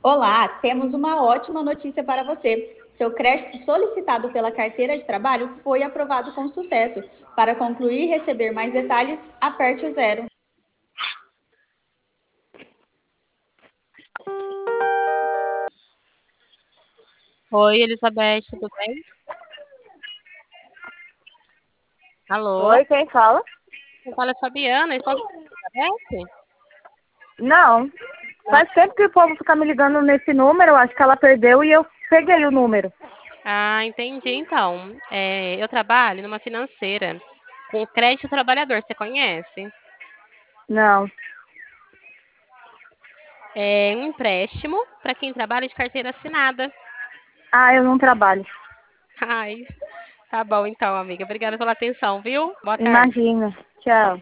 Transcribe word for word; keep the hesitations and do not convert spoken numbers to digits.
Olá, temos uma ótima notícia para você. Seu crédito solicitado pela carteira de trabalho foi aprovado com sucesso. Para concluir e receber mais detalhes, aperte o zero. Oi, Elizabeth, tudo bem? Alô? Oi, quem fala? Quem fala é a Fabiana, esposa da Elizabeth? Não. Ah, Faz tempo que o povo fica me ligando nesse número, acho que ela perdeu e eu peguei o número. ah, entendi. Então, é, eu trabalho numa financeira com crédito trabalhador, você conhece? Não. É um empréstimo para quem trabalha de carteira assinada. Ah, eu não trabalho. Ai, tá bom então, amiga. Obrigada pela atenção, viu? Boa tarde. Imagina. Tchau.